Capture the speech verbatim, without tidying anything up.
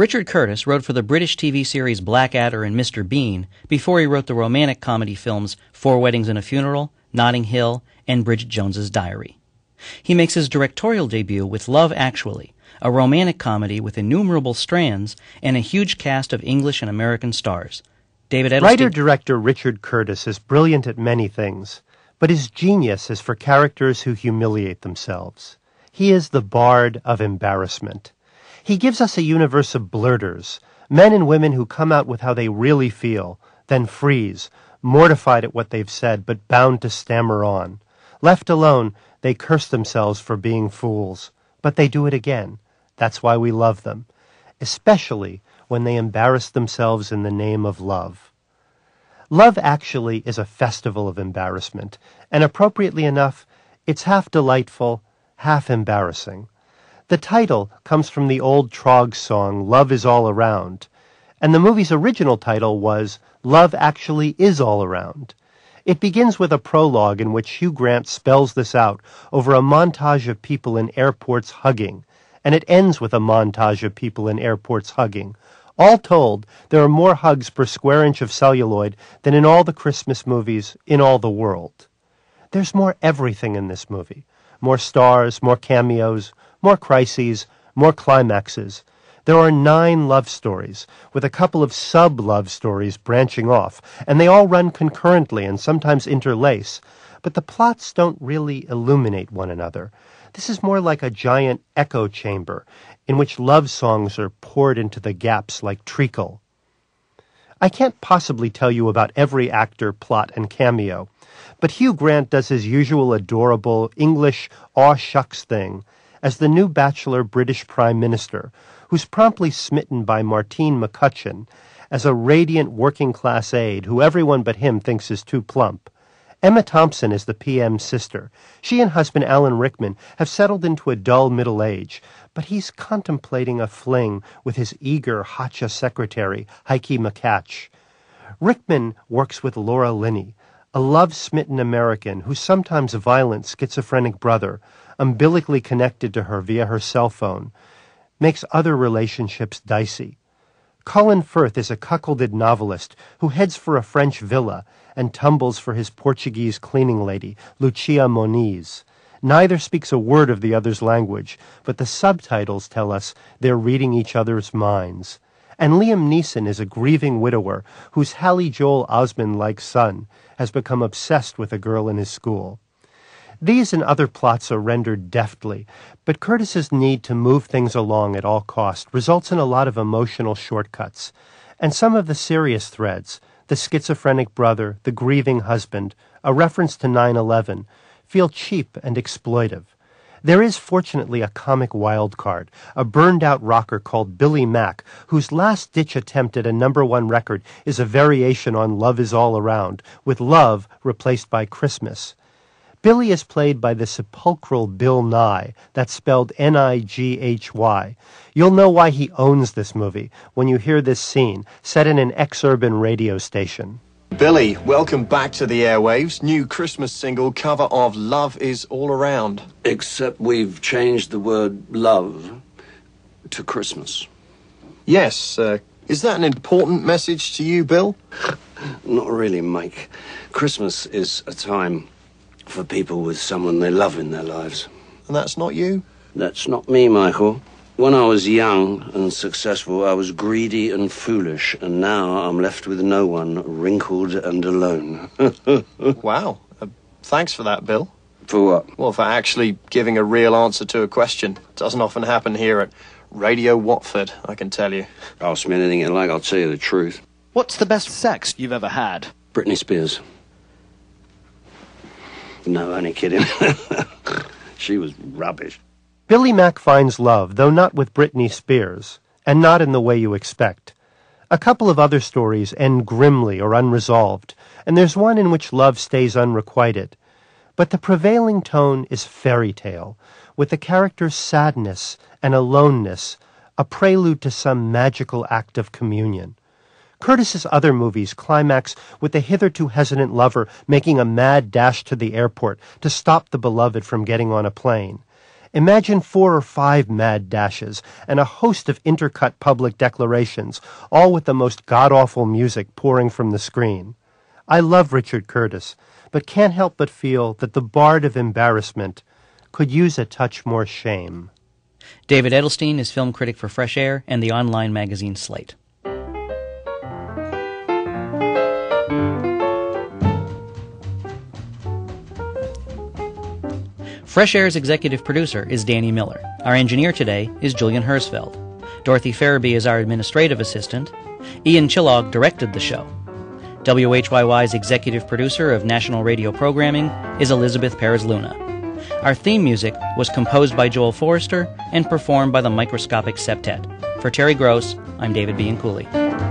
Richard Curtis wrote for the British T V series Blackadder and Mister Bean before he wrote the romantic comedy films Four Weddings and a Funeral, Notting Hill, and Bridget Jones's Diary. He makes his directorial debut with Love Actually, a romantic comedy with innumerable strands and a huge cast of English and American stars. David Edelstein. Writer-director Richard Curtis is brilliant at many things, but his genius is for characters who humiliate themselves. He is the bard of embarrassment. He gives us a universe of blurters, men and women who come out with how they really feel, then freeze, mortified at what they've said, but bound to stammer on. Left alone, they curse themselves for being fools, but they do it again. That's why we love them, especially when they embarrass themselves in the name of love. Love Actually is a festival of embarrassment, and appropriately enough, it's half delightful, half embarrassing. The title comes from the old Troggs song, Love Is All Around, and the movie's original title was Love Actually Is All Around. It begins with a prologue in which Hugh Grant spells this out over a montage of people in airports hugging, and it ends with a montage of people in airports hugging. All told, there are more hugs per square inch of celluloid than in all the Christmas movies in all the world. There's more everything in this movie. More stars, more cameos, more crises, more climaxes. There are nine love stories, with a couple of sub-love stories branching off, and they all run concurrently and sometimes interlace, but the plots don't really illuminate one another. This is more like a giant echo chamber, in which love songs are poured into the gaps like treacle. I can't possibly tell you about every actor, plot, and cameo, but Hugh Grant does his usual adorable English aw-shucks thing as the new bachelor British Prime Minister, who's promptly smitten by Martine McCutcheon as a radiant working-class aide who everyone but him thinks is too plump. Emma Thompson is the P M's sister. She and husband Alan Rickman have settled into a dull middle age, but he's contemplating a fling with his eager Hotcha secretary, Heike McCatch. Rickman works with Laura Linney, a love-smitten American whose sometimes violent schizophrenic brother, umbilically connected to her via her cell phone, makes other relationships dicey. Colin Firth is a cuckolded novelist who heads for a French villa and tumbles for his Portuguese cleaning lady, Lucia Moniz. Neither speaks a word of the other's language, but the subtitles tell us they're reading each other's minds. And Liam Neeson is a grieving widower whose Hallie Joel Osment-like son has become obsessed with a girl in his school. These and other plots are rendered deftly, but Curtis's need to move things along at all cost results in a lot of emotional shortcuts. And some of the serious threads, the schizophrenic brother, the grieving husband, a reference to nine eleven, feel cheap and exploitive. There is fortunately a comic wild card, a burned-out rocker called Billy Mack, whose last-ditch attempt at a number one record is a variation on Love Is All Around, with Love replaced by Christmas. Billy is played by the sepulchral Bill Nye, that's spelled N I G H Y. You'll know why he owns this movie when you hear this scene, set in an ex-urban radio station. Billy, welcome back to the airwaves. New Christmas single cover of Love Is All Around. Except we've changed the word love to Christmas. Yes, uh, is that an important message to you, Bill? Not really, Mike. Christmas is a time for people with someone they love in their lives. And that's not you? That's not me, Michael. When I was young and successful, I was greedy and foolish, and now I'm left with no one, wrinkled and alone. Wow. Uh, thanks for that, Bill. For what? Well, for actually giving a real answer to a question. Doesn't often happen here at Radio Watford, I can tell you. Ask me anything you like, I'll tell you the truth. What's the best sex you've ever had? Britney Spears. No, only kidding. She was rubbish. Billy Mack finds love, though not with Britney Spears, and not in the way you expect. A couple of other stories end grimly or unresolved, and there's one in which love stays unrequited. But the prevailing tone is fairy tale, with the character's sadness and aloneness, a prelude to some magical act of communion. Curtis's other movies climax with the hitherto hesitant lover making a mad dash to the airport to stop the beloved from getting on a plane. Imagine four or five mad dashes and a host of intercut public declarations, all with the most god-awful music pouring from the screen. I love Richard Curtis, but can't help but feel that the bard of embarrassment could use a touch more shame. David Edelstein is film critic for Fresh Air and the online magazine Slate. Fresh Air's executive producer is Danny Miller. Our engineer today is Julian Hersfeld. Dorothy Farabee is our administrative assistant. Ian Chillog directed the show. W H Y Y's executive producer of national radio programming is Elizabeth Perez-Luna. Our theme music was composed by Joel Forrester and performed by the Microscopic Septet. For Terry Gross, I'm David Bianculli.